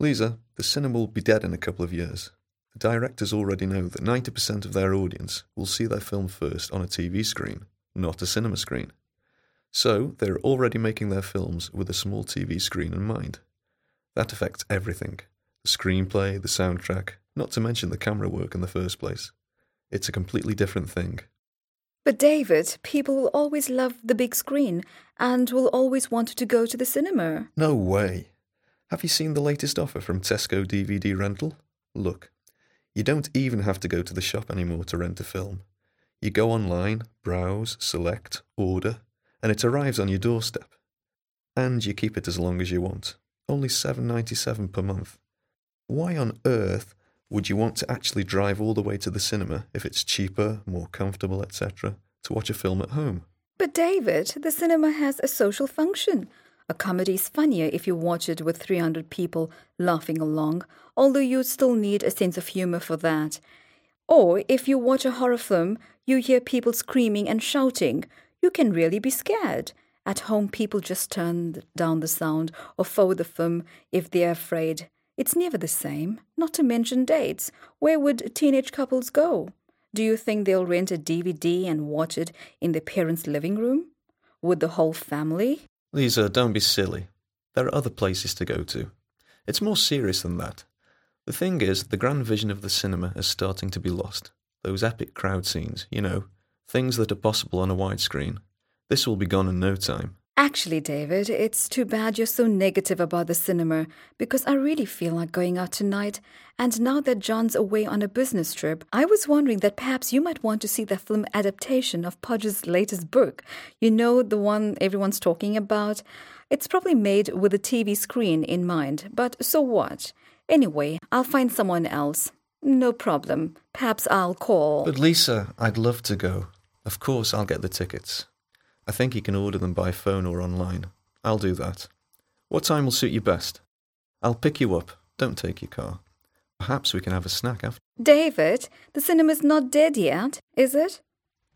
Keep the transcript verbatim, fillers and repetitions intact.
Lisa, the cinema will be dead in a couple of years. The directors already know that ninety percent of their audience will see their film first on a T V screen, not a cinema screen. So, they're already making their films with a small T V screen in mind. That affects everything. The screenplay, the soundtrack, not to mention the camera work in the first place. It's a completely different thing. But David, people will always love the big screen and will always want to go to the cinema. No way. Have you seen the latest offer from Tesco D V D rental? Look, you don't even have to go to the shop anymore to rent a film. You go online, browse, select, order, and it arrives on your doorstep. And you keep it as long as you want. Only seven dollars and ninety-seven cents per month. Why on earth would you want to actually drive all the way to the cinema if it's cheaper, more comfortable, et cetera, to watch a film at home? But David, the cinema has a social function. A comedy is funnier if you watch it with three hundred people laughing along, although you still need a sense of humor for that. Or if you watch a horror film, you hear people screaming and shouting. You can really be scared. At home, people just turn down the sound or forward the film if they're afraid. It's never the same, not to mention dates. Where would teenage couples go? Do you think they'll rent a D V D and watch it in their parents' living room? Would the whole family? Lisa, don't be silly. There are other places to go to. It's more serious than that. The thing is, the grand vision of the cinema is starting to be lost. Those epic crowd scenes, you know, things that are possible on a widescreen. This will be gone in no time. Actually, David, it's too bad you're so negative about the cinema, because I really feel like going out tonight. And now that John's away on a business trip, I was wondering that perhaps you might want to see the film adaptation of Podge's latest book. You know, the one everyone's talking about? It's probably made with a T V screen in mind, but so what? Anyway, I'll find someone else. No problem. Perhaps I'll call. But Lisa, I'd love to go. Of course I'll get the tickets. I think you can order them by phone or online. I'll do that. What time will suit you best? I'll pick you up. Don't take your car. Perhaps we can have a snack after. David, the cinema's not dead yet, is it?